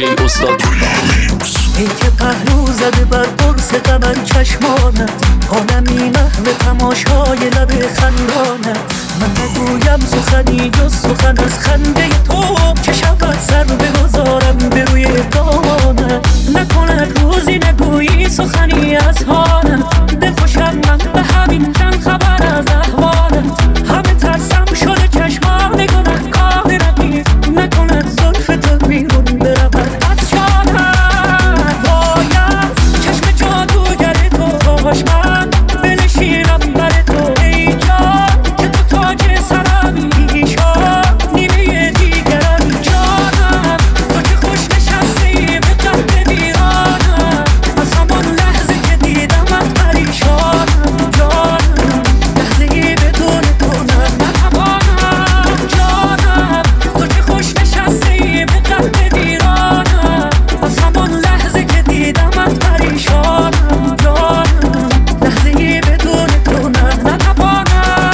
استاد ای که پهلو زده بر قرص غمن چشمانت، عالمی محو تماشای لب خندانت. من نگویم سخنی جز سخن از خنده تو، که شود سر بگذارم به روی دامانت. نکند روزی نگویی سخنی از حالت، دل خوشم من به همین چند خبر از احوالت. همه ترسم شده چشمان گناه کار رقیب، نکند زلف تو بیرون برود از جانم. باید چشم جادوگر تو باش، من بنشینم بر تو ای جان، که تو تاج سرمی شاد نیمه دیگرم جانم. تو که خوش نشستی به قهر ویرانم، از همان لحظه که دیدمت پریشانم جانم. لحظه‌ای بدون تو نتوانم جانم. تو که خوش نشستی به قهر ویرانم، از همان لحظه که دیدمت پریشانم جانم. لحظه‌ای بدون تو نتوانم.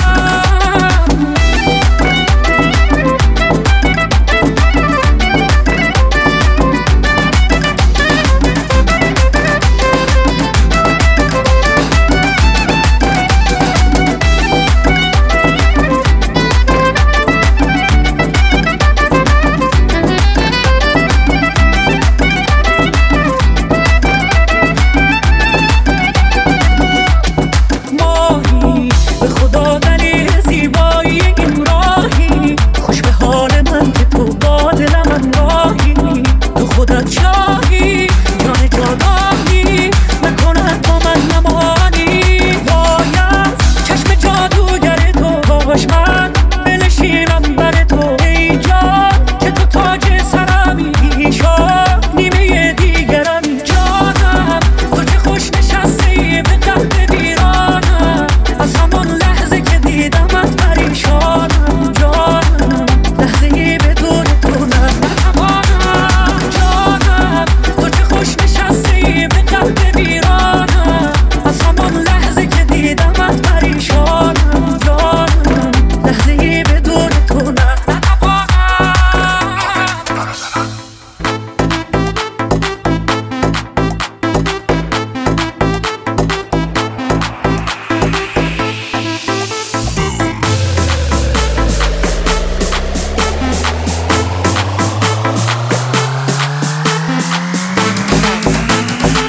ماهی به خدا دلیل زیبایی این راهی، خوش به حال من که تو با دلم همراهی. تو خودت شاهی جان جانانی، نکند با من نمانی. باید چشم جادوگر تو باش، من بنشینم بر تو ای جان، که تو تاج سرمی شاد نیمه دیگرم جانم. تو که خوش نشستی به قهر ویرانم، از همان لحظه که دیدمت پریشانم جانم. لحظه‌ای بدون تو نتوانم جانم. تو که خوش نشستی به قهر ویرانم، از همان لحظه که دیدمت پریشانم جانم. لحظه‌ای بدون تو نتوانم.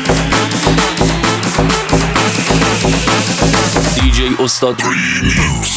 استاد